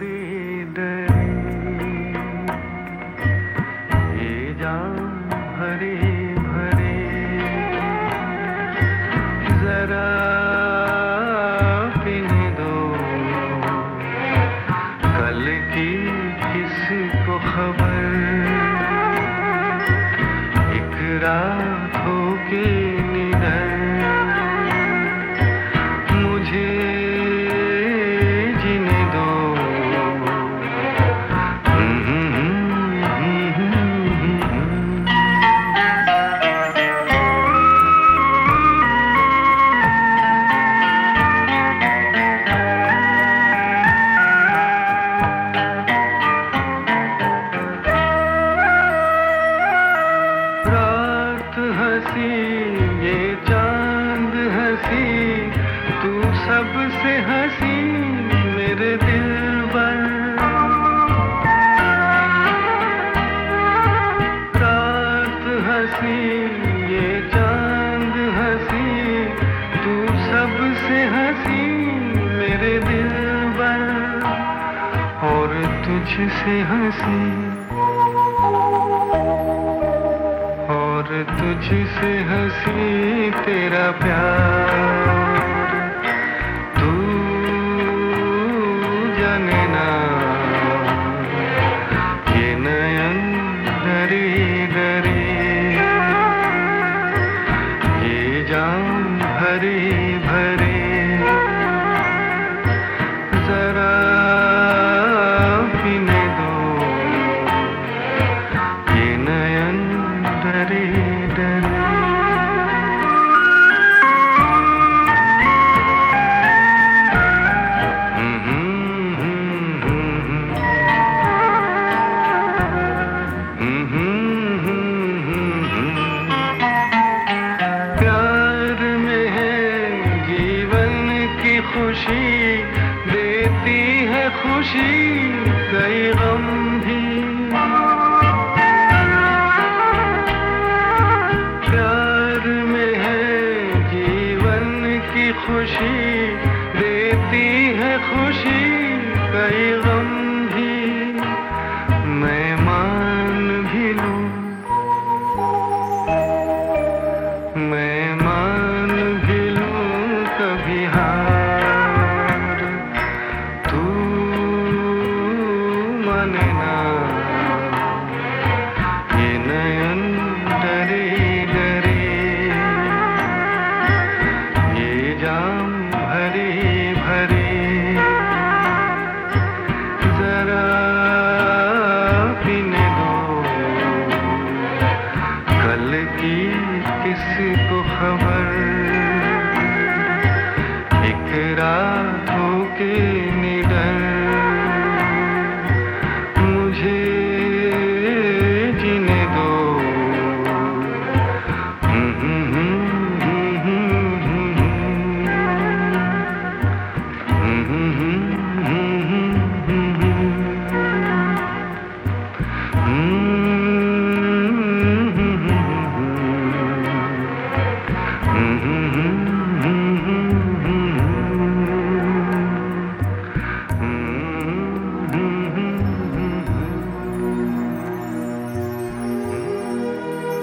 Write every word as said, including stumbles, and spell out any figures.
डरी डरी ये जाम भरी भरी जरा पीने दो कल की किसको खबर एक रात होके निडर मुझे जीने दो रात हंसी ये चांद हंसी तू सबसे हंसी मेरे दिल पर रात हंसी ये चांद हंसी तू सबसे हंसी मेरे दिल पर और तुझसे हंसी और तुझसे हंसी तेरा प्यार तू जाने ना ये नयन डरी डरी ये जाम भरी भरी जरा पीने दो ये नयन डरी डरी प्यार में है जीवन की खुशी देती है खुशी कई गम भी प्यार में है जीवन की खुशी देती है खुशी कई गम भी मैं मान भी लूं मैं मान भी लूं कभी हार तू माने ना